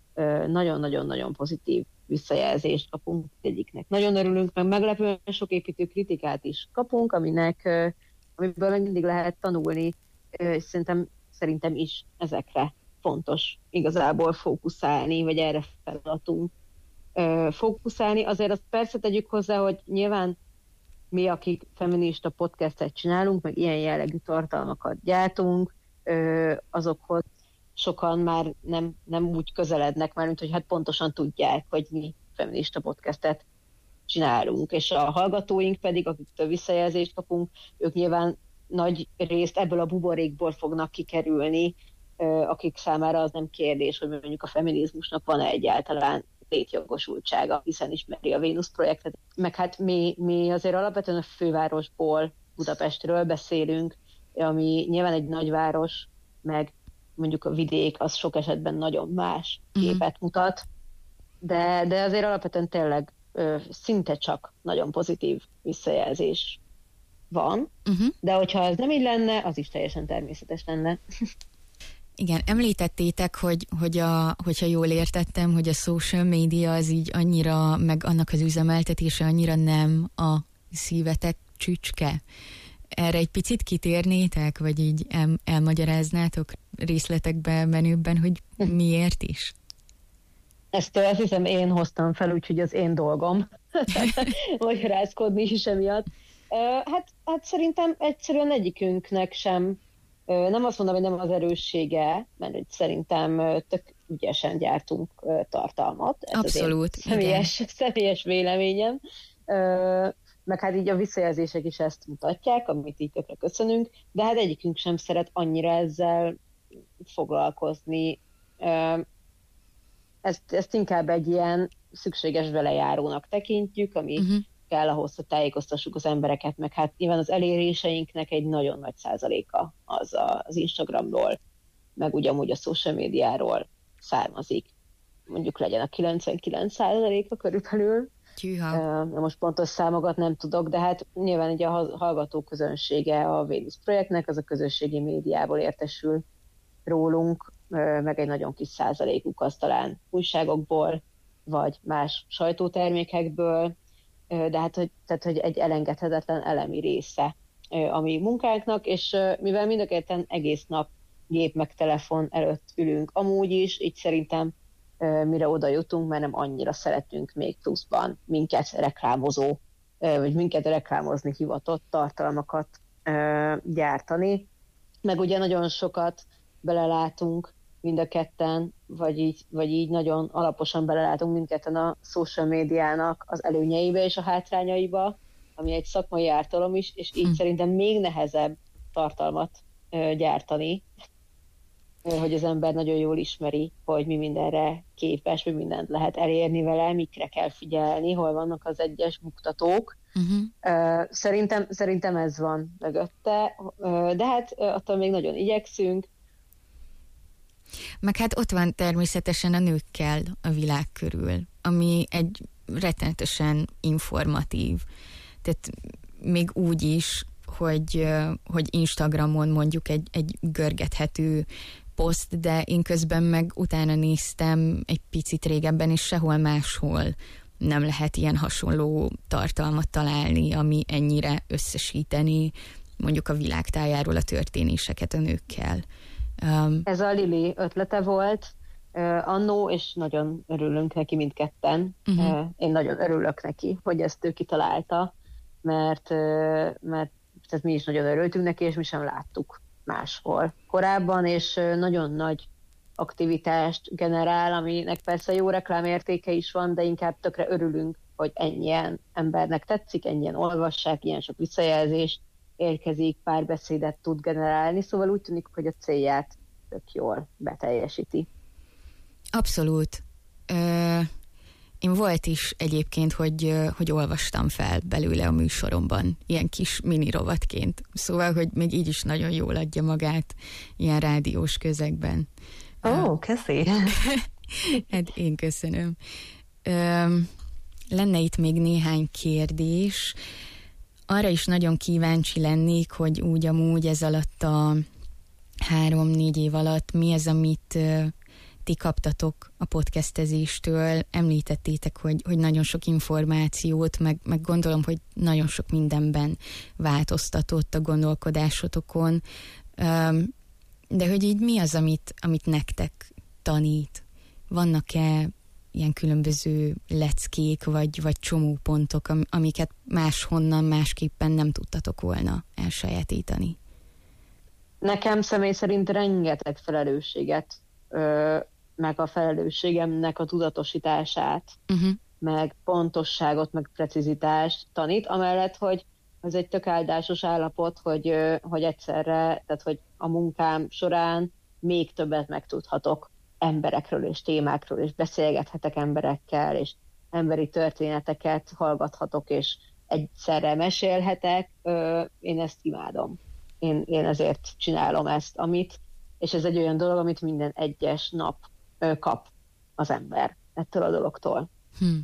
nagyon-nagyon-nagyon pozitív visszajelzést kapunk egyiknek. Nagyon örülünk, meg meglepően sok építő kritikát is kapunk, aminek, amiből meg mindig lehet tanulni, és szerintem, szerintem is ezekre fontos igazából fókuszálni, vagy erre feladatunk fókuszálni. Azért azt persze tegyük hozzá, hogy nyilván mi, akik feminista podcastet csinálunk, meg ilyen jellegű tartalmakat gyártunk, azokhoz sokan már nem, nem úgy közelednek már, mint hogy hát pontosan tudják, hogy mi feminista podcastet csinálunk, és a hallgatóink pedig, akiktől visszajelzést kapunk, ők nyilván nagy részt ebből a buborékból fognak kikerülni, akik számára az nem kérdés, hogy mondjuk a feminizmusnak van-e egyáltalán létjogosultsága, hiszen ismeri a Vénusz projektet. Meg hát mi, mi azért alapvetően a fővárosból, Budapestről beszélünk, ami nyilván egy nagyváros, meg mondjuk a vidék, az sok esetben nagyon más képet mutat, de, de azért alapvetően tényleg ö, szinte csak nagyon pozitív visszajelzés van, uh-huh. de hogyha ez nem így lenne, az is teljesen természetes lenne. Igen, említettétek, hogy, hogy a, hogyha jól értettem, hogy a social media az így annyira, meg annak az üzemeltetése annyira nem a szívetek csücske. Erre egy picit kitérnétek, vagy így el, elmagyaráznátok részletekbe menőbben, hogy miért is? Ezt azt hiszem én hoztam fel, úgyhogy az én dolgom magyarázkodni is emiatt. Hát, hát szerintem egyszerűen egyikünknek sem, nem azt mondom, hogy nem az erőssége, mert szerintem tök ügyesen gyártunk tartalmat. Ez abszolút, személyes, személyes véleményem. Meg hát így a visszajelzések is ezt mutatják, amit így tökre köszönünk, de hát egyikünk sem szeret annyira ezzel foglalkozni. Ezt, ezt inkább egy ilyen szükséges velejárónak tekintjük, ami uh-huh. kell ahhoz, hogy tájékoztassuk az embereket, meg hát nyilván az eléréseinknek egy nagyon nagy százaléka az a, az Instagramról, meg ugyanúgy a social médiáról származik. Mondjuk legyen a kilencvenkilenc százaléka körülbelül. Tűha. Uh, most pontos számokat nem tudok, de hát nyilván ugye a hallgató közönsége a Vénusz projektnek, az a közösségi médiából értesül rólunk, uh, meg egy nagyon kis százalékuk az talán újságokból, vagy más sajtótermékekből, uh, de hát hogy, tehát, hogy egy elengedhetetlen elemi része uh, a mi munkánknak, és uh, mivel mind a ketten egész nap gép meg telefon előtt ülünk amúgy is, így szerintem mire oda jutunk, mert nem annyira szeretünk még pluszban minket reklámozó, vagy minket reklámozni hivatott tartalmakat gyártani. Meg ugye nagyon sokat belelátunk mind a ketten, vagy így, vagy így nagyon alaposan belelátunk mindketten a social médiának az előnyeibe és a hátrányaiba, ami egy szakmai ártalom is, és így hm. szerintem még nehezebb tartalmat gyártani, hogy az ember nagyon jól ismeri, hogy mi mindenre képes, mi mindent lehet elérni vele, mikre kell figyelni, hol vannak az egyes buktatók. Uh-huh. Szerintem, szerintem ez van mögötte, de hát attól még nagyon igyekszünk. Meg hát ott van természetesen a nőkkel a világ körül, ami egy rettenetesen informatív. Tehát még úgy is, hogy, hogy Instagramon mondjuk egy, egy görgethető poszt, de én közben meg utána néztem egy picit régebben, és sehol máshol nem lehet ilyen hasonló tartalmat találni, ami ennyire összesíteni mondjuk a világtájáról a történéseket a nőkkel. Um, Ez a Lili ötlete volt uh, annó, és nagyon örülünk neki mindketten. Uh-huh. Uh, én nagyon örülök neki, hogy ezt ő kitalálta, mert, uh, mert tehát mi is nagyon örültünk neki, és mi sem láttuk máshol korábban, és nagyon nagy aktivitást generál, aminek persze jó reklámértéke is van, de inkább tökre örülünk, hogy ennyien embernek tetszik, ennyien olvassák, ilyen sok visszajelzés érkezik, párbeszédet tud generálni, szóval úgy tűnik, hogy a célját tök jól beteljesíti. Abszolút. Ö, én volt is egyébként, hogy, hogy olvastam fel belőle a műsoromban, ilyen kis mini rovatként. Szóval, hogy még így is nagyon jól adja magát ilyen rádiós közegben. Ó, oh, köszi! Hát én köszönöm. Ö, lenne itt még néhány kérdés. Arra is nagyon kíváncsi lennék, hogy úgy amúgy ez alatt a három-négy év alatt mi az, amit ti kaptatok a podcastezéstől. Említettétek, hogy, hogy nagyon sok információt, meg, meg gondolom, hogy nagyon sok mindenben változtatott a gondolkodásotokon. De hogy így mi az, amit, amit nektek tanít? Vannak-e ilyen különböző leckék, vagy, vagy csomópontok, amiket máshonnan, másképpen nem tudtatok volna elsajátítani? Nekem személy szerint rengeteg felelősséget, ö, meg a felelősségemnek a tudatosítását, uh-huh. meg pontosságot, meg precizitást tanít, amellett, hogy ez egy tök áldásos állapot, hogy, hogy egyszerre, tehát hogy a munkám során még többet megtudhatok emberekről és témákról, és beszélgethetek emberekkel, és emberi történeteket hallgathatok, és egyszerre mesélhetek. Én ezt imádom. Én, én ezért csinálom ezt, amit, és ez egy olyan dolog, amit minden egyes nap kap az ember ettől a dologtól. Hmm.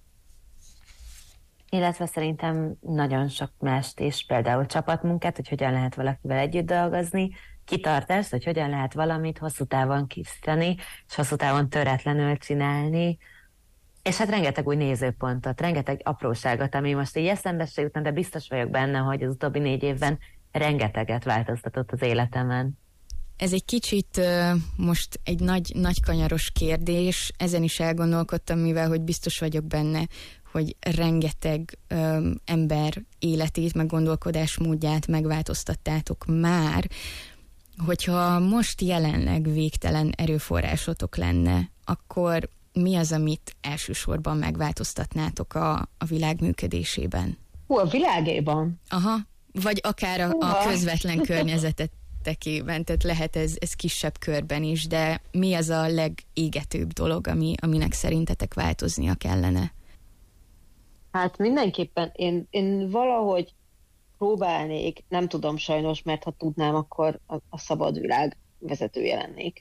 Illetve szerintem nagyon sok mást is, például csapatmunkát, hogy hogyan lehet valakivel együtt dolgozni, kitartást, hogy hogyan lehet valamit hosszú távon készíteni, és hosszú távon töretlenül csinálni, és hát rengeteg új nézőpontot, rengeteg apróságot, ami most így eszembe se jutna, de biztos vagyok benne, hogy az utóbbi négy évben rengeteget változtatott az életemen. Ez egy kicsit uh, most egy nagy, nagy kanyaros kérdés, ezen is elgondolkodtam, mivel hogy biztos vagyok benne, hogy rengeteg um, ember életét, meg gondolkodásmódját megváltoztattátok már, hogyha most jelenleg végtelen erőforrásotok lenne, akkor mi az, amit elsősorban megváltoztatnátok a, a világ működésében? Hú, a világében? Aha, vagy akár a, a közvetlen környezetet tekében, tehát lehet ez, ez kisebb körben is, de mi az a legégetőbb dolog, ami, aminek szerintetek változnia kellene? Hát mindenképpen én, én valahogy próbálnék, nem tudom sajnos, mert ha tudnám, akkor a, a szabad világ vezetője lennék.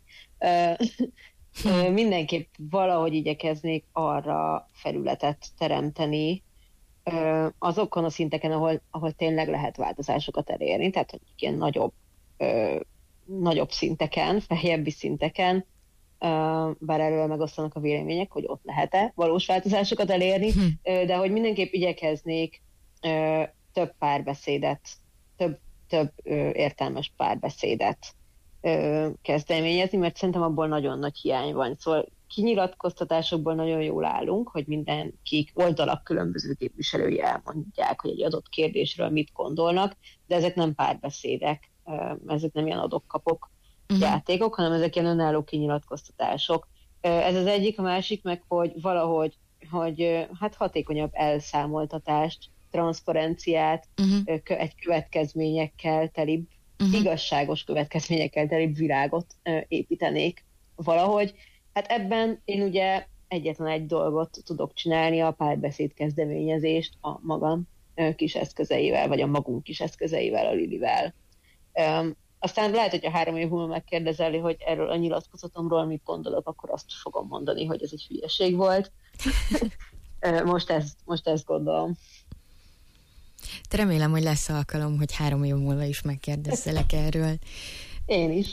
Hm. Mindenképp valahogy igyekeznék arra felületet teremteni azokon a szinteken, ahol, ahol tényleg lehet változásokat elérni, tehát hogy ilyen nagyobb, ö, nagyobb szinteken, feljebbi szinteken, ö, bár erről megosztanak a vélemények, hogy ott lehet-e valós változásokat elérni, hm. ö, de hogy mindenképp igyekeznék ö, több párbeszédet, több, több ö, értelmes párbeszédet ö, kezdeményezni, mert szerintem abból nagyon nagy hiány van. Szóval kinyilatkoztatásokból nagyon jól állunk, hogy mindenki oldalak különböző képviselői elmondják, hogy egy adott kérdésről mit gondolnak, de ezek nem párbeszédek, ezek nem ilyen adok-kapok uh-huh. játékok, hanem ezek ilyen önálló kinyilatkoztatások. Ez az egyik, a másik meg, hogy valahogy hogy, hát hatékonyabb elszámoltatást, transzparenciát, uh-huh. egy következményekkel telibb, uh-huh. igazságos következményekkel telibb világot építenék valahogy. Hát ebben én ugye egyetlen egy dolgot tudok csinálni, a párbeszéd kezdeményezést a magam kis eszközeivel, vagy a magunk kis eszközeivel, a Lilivel. Um, aztán lehet, hogy a három év múlva megkérdezeli, hogy erről a nyilatkozatomról mit gondolok, akkor azt fogom mondani, hogy ez egy hülyeség volt. most, ezt, most ezt gondolom. Te remélem, hogy lesz alkalom, hogy három év múlva is megkérdezzelek erről. Én is.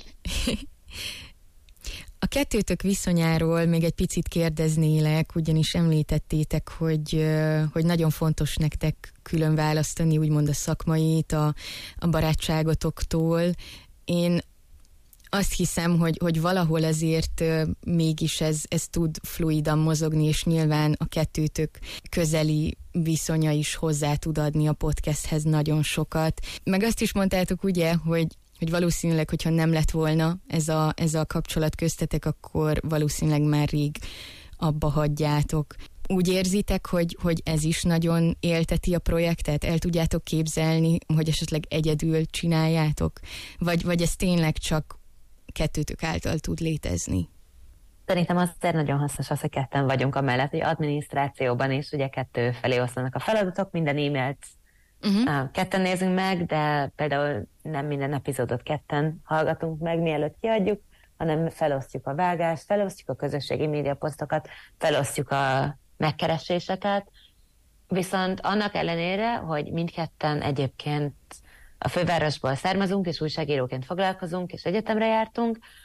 A kettőtök viszonyáról még egy picit kérdeznélek, ugyanis említettétek, hogy, hogy nagyon fontos nektek külön választani, úgymond a szakmait a, a barátságotoktól. Én azt hiszem, hogy, hogy valahol azért mégis ez, ez tud fluidan mozogni, és nyilván a kettőtök közeli viszonya is hozzá tud adni a podcasthez nagyon sokat. Meg azt is mondtátok ugye, hogy hogy valószínűleg, hogyha nem lett volna ez a, ez a kapcsolat köztetek, akkor valószínűleg már rég abba hagyjátok. Úgy érzitek, hogy, hogy ez is nagyon élteti a projektet? El tudjátok képzelni, hogy esetleg egyedül csináljátok? Vagy, vagy ez tényleg csak kettőtök által tud létezni? Szerintem azért nagyon hasznos az, hogy ketten vagyunk amellett, hogy adminisztrációban is ugye kettő felé oszlanak a feladatok, minden e-mailt Uh-huh. ketten nézünk meg, de például nem minden epizódot ketten hallgatunk meg, mielőtt kiadjuk, hanem felosztjuk a vágást, felosztjuk a közösségi médiaposztokat, felosztjuk a megkereséseket, viszont annak ellenére, hogy mindketten egyébként a fővárosból származunk, és újságíróként foglalkozunk, és egyetemre jártunk,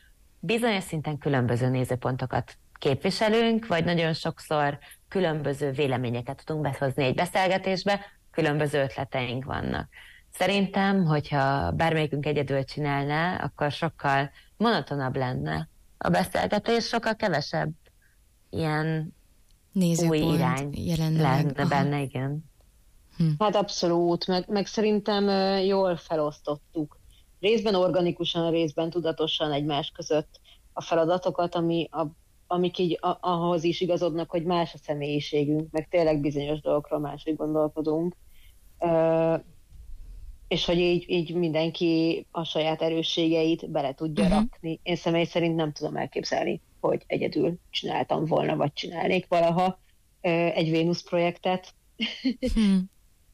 bizonyos szinten különböző nézőpontokat képviselünk, vagy nagyon sokszor különböző véleményeket tudunk behozni egy beszélgetésbe, különböző ötleteink vannak. Szerintem, hogyha bármelyikünk egyedül csinálná, akkor sokkal monotonabb lenne a beszélgetés, sokkal kevesebb ilyen nézőpont új irány lenne benne, igen. Hm. Hát abszolút, meg, meg szerintem jól felosztottuk. Részben organikusan, részben tudatosan egymás között a feladatokat, ami a, amik így a, ahhoz is igazodnak, hogy más a személyiségünk, meg tényleg bizonyos dolgokról máshogy gondolkodunk. Uh, és hogy így, így mindenki a saját erősségeit bele tudja uh-huh. rakni. Én személy szerint nem tudom elképzelni, hogy egyedül csináltam volna, vagy csinálnék valaha uh, egy Vénusz projektet. Hmm.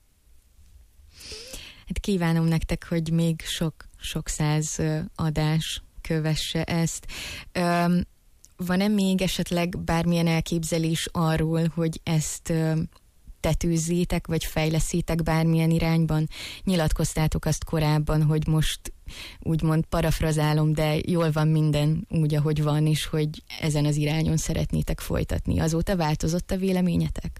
Hát kívánom nektek, hogy még sok, sok száz adás kövesse ezt. Um, van-e még esetleg bármilyen elképzelés arról, hogy ezt um, tetőzzétek, vagy fejleszítek bármilyen irányban? Nyilatkoztátok azt korábban, hogy most úgymond parafrazálom, de jól van minden úgy, ahogy van, és hogy ezen az irányon szeretnétek folytatni. Azóta változott a véleményetek?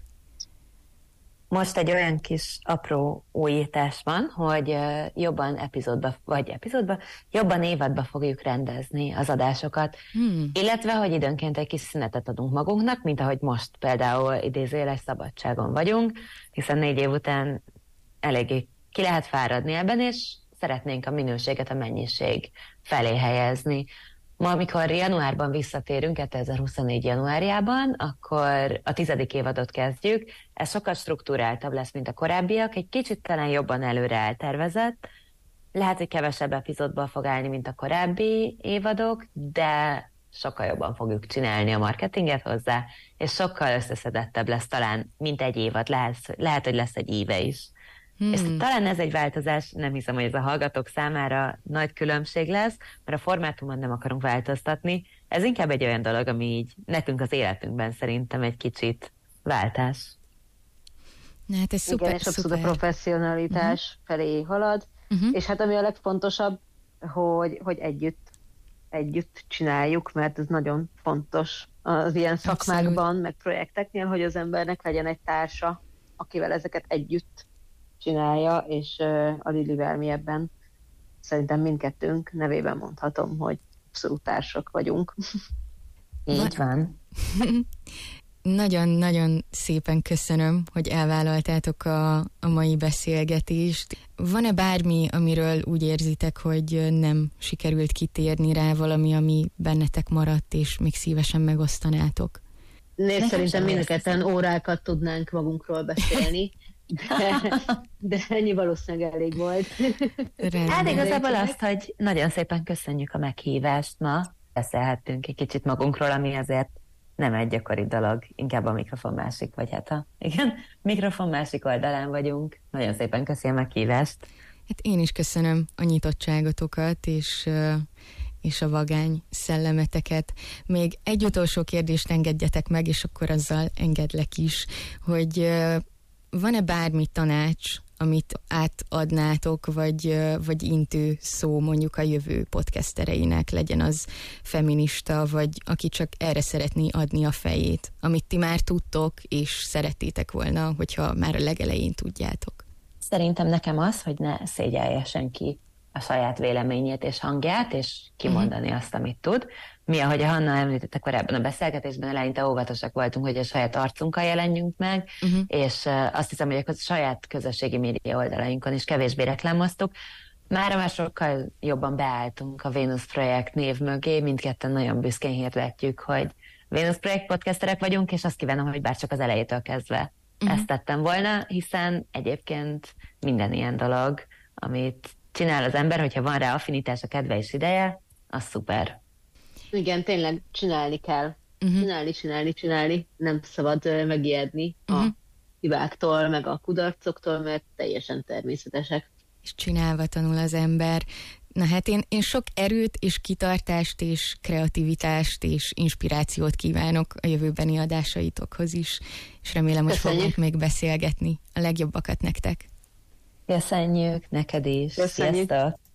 Most egy olyan kis apró újítás van, hogy jobban epizódba, vagy epizódba, jobban évadba fogjuk rendezni az adásokat, hmm. illetve, hogy időnként egy kis szünetet adunk magunknak, mint ahogy most például idézőjeles szabadságon vagyunk, hiszen négy év után eléggé ki lehet fáradni ebben, és szeretnénk a minőséget a mennyiség felé helyezni. Ma, amikor januárban visszatérünk, kétezer-huszonnégy januárjában, akkor a tizedik évadot kezdjük. Ez sokkal struktúráltabb lesz, mint a korábbiak, egy kicsit talán jobban előre eltervezett. Lehet, hogy kevesebb epizódból fog állni, mint a korábbi évadok, de sokkal jobban fogjuk csinálni a marketinget hozzá, és sokkal összeszedettebb lesz talán, mint egy évad. Lehet, lehet hogy lesz egy éve is. Hmm. És talán ez egy változás, nem hiszem, hogy ez a hallgatók számára nagy különbség lesz, mert a formátumon nem akarunk változtatni. Ez inkább egy olyan dolog, ami így nekünk az életünkben szerintem egy kicsit váltás. Na, hát ez szuper, igen, és abszolút a professzionalitás uh-huh. felé halad, uh-huh. és hát ami a legfontosabb, hogy, hogy együtt, együtt csináljuk, mert ez nagyon fontos az ilyen szakmákban, abszolút. Meg projekteknél, hogy az embernek legyen egy társa, akivel ezeket együtt csinálja, és uh, a Lilivel mi ebben szerintem mindkettőnk nevében mondhatom, hogy abszolút társak vagyunk. Így van. Nagyon-nagyon szépen köszönöm, hogy elvállaltátok a, a mai beszélgetést. Van-e bármi, amiről úgy érzitek, hogy nem sikerült kitérni rá, valami, ami bennetek maradt, és még szívesen megosztanátok? Nézd, szerintem mindketten órákat tudnánk magunkról beszélni. De, de ennyi valószínűleg elég volt. Rendben. Hát igazából azt, hogy nagyon szépen köszönjük a meghívást ma. Beszélhettünk egy kicsit magunkról, ami azért nem egy gyakori dolog, inkább a mikrofon másik, vagy hát a igen, mikrofon másik oldalán vagyunk. Nagyon szépen köszi a meghívást. Hát én is köszönöm a nyitottságotokat, és, és a vagány szellemeteket. Még egy utolsó kérdést engedjetek meg, és akkor azzal engedlek is, hogy van-e bármi tanács, amit átadnátok, vagy, vagy intő szó mondjuk a jövő podcastereinek, legyen az feminista, vagy aki csak erre szeretné adni a fejét, amit ti már tudtok, és szerettétek volna, hogyha már a legelején tudjátok? Szerintem nekem az, hogy ne szégyelje senki a saját véleményét és hangját, és kimondani uh-huh. azt, amit tud. Mi, ahogy a Hanna említette korábban a beszélgetésben, eleinte óvatosak voltunk, hogy a saját arcunkkal jelenjünk meg, uh-huh. és uh, azt hiszem, hogy a saját közösségi média oldalainkon is kevésbé reklámoztuk. Mára már sokkal jobban beálltunk a Vénusz Projekt név mögé, mindketten nagyon büszkén hirdetjük, hogy Vénusz Projekt podcasterek vagyunk, és azt kívánom, hogy bárcsak az elejétől kezdve uh-huh. ezt tettem volna, hiszen egyébként minden ilyen dolog, amit csinál az ember, hogyha van rá affinitás, a kedve és ideje, az szuper. Igen, tényleg csinálni kell. Uh-huh. Csinálni, csinálni, csinálni. Nem szabad megijedni uh-huh. a hibáktól, meg a kudarcoktól, mert teljesen természetesek. És csinálva tanul az ember. Na hát én, én sok erőt és kitartást és kreativitást és inspirációt kívánok a jövőbeni adásaitokhoz is, és remélem, hogy fogunk még beszélgetni. A legjobbakat nektek. Köszönjük, neked is. Köszönjük. Sziasztok!